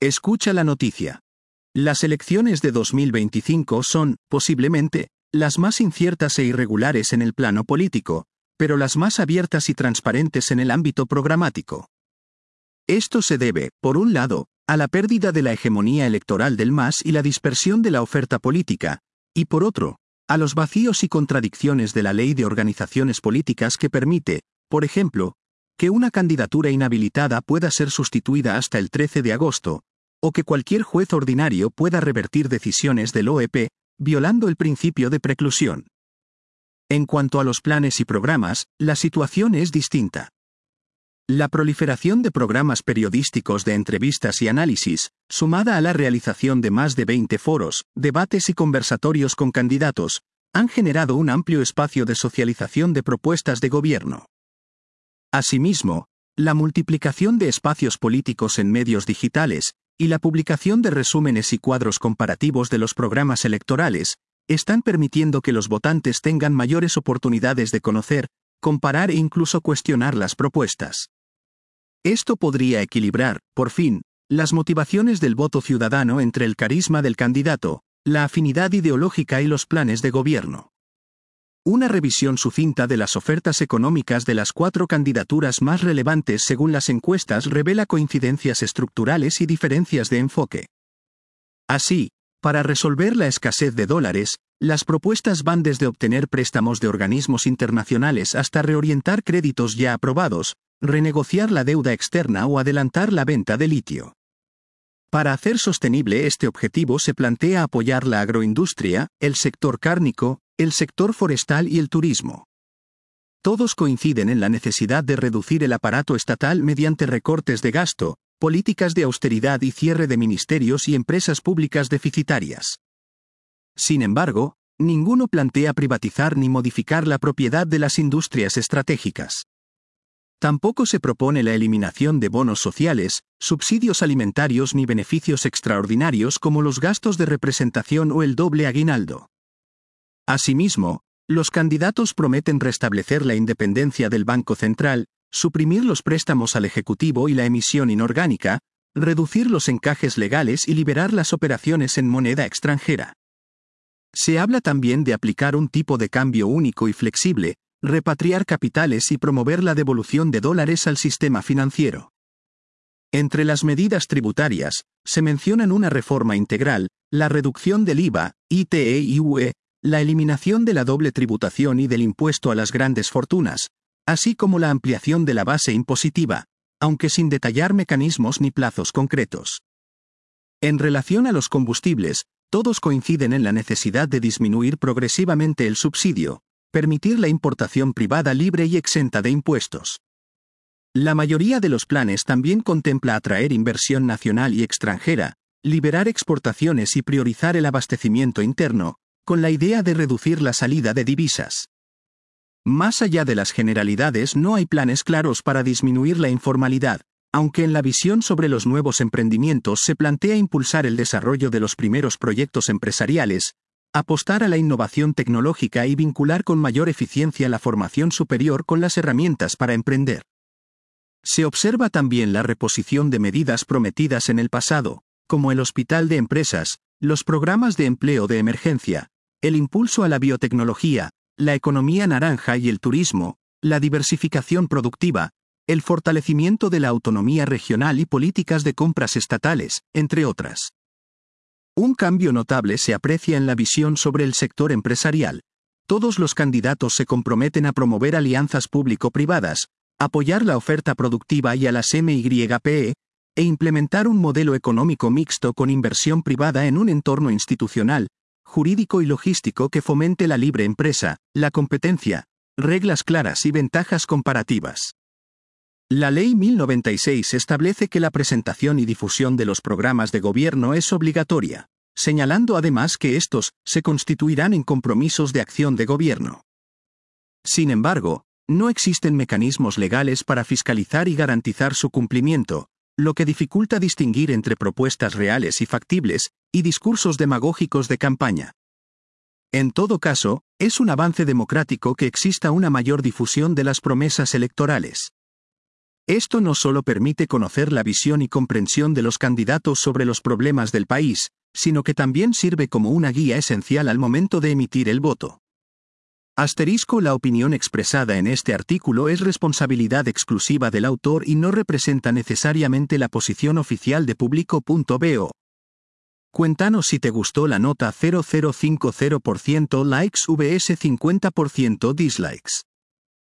Escucha la noticia. Las elecciones de 2025 son, posiblemente, las más inciertas e irregulares en el plano político, pero las más abiertas y transparentes en el ámbito programático. Esto se debe, por un lado, a la pérdida de la hegemonía electoral del MAS y la dispersión de la oferta política, y por otro, a los vacíos y contradicciones de la Ley de Organizaciones Políticas que permite, por ejemplo, que una candidatura inhabilitada pueda ser sustituida hasta el 13 de agosto, o que cualquier juez ordinario pueda revertir decisiones del OEP, violando el principio de preclusión. En cuanto a los planes y programas, la situación es distinta. La proliferación de programas periodísticos de entrevistas y análisis, sumada a la realización de más de 20 foros, debates y conversatorios con candidatos, han generado un amplio espacio de socialización de propuestas de gobierno. Asimismo, la multiplicación de espacios políticos en medios digitales, y la publicación de resúmenes y cuadros comparativos de los programas electorales, están permitiendo que los votantes tengan mayores oportunidades de conocer, comparar e incluso cuestionar las propuestas. Esto podría equilibrar, por fin, las motivaciones del voto ciudadano entre el carisma del candidato, la afinidad ideológica y los planes de gobierno. Una revisión sucinta de las ofertas económicas de las 4 candidaturas más relevantes según las encuestas revela coincidencias estructurales y diferencias de enfoque. Así, para resolver la escasez de dólares, las propuestas van desde obtener préstamos de organismos internacionales hasta reorientar créditos ya aprobados, renegociar la deuda externa o adelantar la venta de litio. Para hacer sostenible este objetivo se plantea apoyar la agroindustria, el sector cárnico, el sector forestal y el turismo. Todos coinciden en la necesidad de reducir el aparato estatal mediante recortes de gasto, políticas de austeridad y cierre de ministerios y empresas públicas deficitarias. Sin embargo, ninguno plantea privatizar ni modificar la propiedad de las industrias estratégicas. Tampoco se propone la eliminación de bonos sociales, subsidios alimentarios ni beneficios extraordinarios como los gastos de representación o el doble aguinaldo. Asimismo, los candidatos prometen restablecer la independencia del Banco Central, suprimir los préstamos al Ejecutivo y la emisión inorgánica, reducir los encajes legales y liberar las operaciones en moneda extranjera. Se habla también de aplicar un tipo de cambio único y flexible, repatriar capitales y promover la devolución de dólares al sistema financiero. Entre las medidas tributarias, se mencionan una reforma integral, la reducción del IVA, ITE y UE, la eliminación de la doble tributación y del impuesto a las grandes fortunas, así como la ampliación de la base impositiva, aunque sin detallar mecanismos ni plazos concretos. En relación a los combustibles, todos coinciden en la necesidad de disminuir progresivamente el subsidio, permitir la importación privada libre y exenta de impuestos. La mayoría de los planes también contempla atraer inversión nacional y extranjera, liberar exportaciones y priorizar el abastecimiento interno, con la idea de reducir la salida de divisas. Más allá de las generalidades, no hay planes claros para disminuir la informalidad, aunque en la visión sobre los nuevos emprendimientos se plantea impulsar el desarrollo de los primeros proyectos empresariales, apostar a la innovación tecnológica y vincular con mayor eficiencia la formación superior con las herramientas para emprender. Se observa también la reposición de medidas prometidas en el pasado, como el hospital de empresas, los programas de empleo de emergencia, el impulso a la biotecnología, la economía naranja y el turismo, la diversificación productiva, el fortalecimiento de la autonomía regional y políticas de compras estatales, entre otras. Un cambio notable se aprecia en la visión sobre el sector empresarial. Todos los candidatos se comprometen a promover alianzas público-privadas, apoyar la oferta productiva y a las MYPE, e implementar un modelo económico mixto con inversión privada en un entorno institucional, jurídico y logístico que fomente la libre empresa, la competencia, reglas claras y ventajas comparativas. La Ley 1096 establece que la presentación y difusión de los programas de gobierno es obligatoria, señalando además que estos se constituirán en compromisos de acción de gobierno. Sin embargo, no existen mecanismos legales para fiscalizar y garantizar su cumplimiento, lo que dificulta distinguir entre propuestas reales y factibles, y discursos demagógicos de campaña. En todo caso, es un avance democrático que exista una mayor difusión de las promesas electorales. Esto no solo permite conocer la visión y comprensión de los candidatos sobre los problemas del país, sino que también sirve como una guía esencial al momento de emitir el voto. La opinión expresada en este artículo es responsabilidad exclusiva del autor y no representa necesariamente la posición oficial de Público.bo. Cuéntanos si te gustó la nota 0050% likes vs 50% dislikes.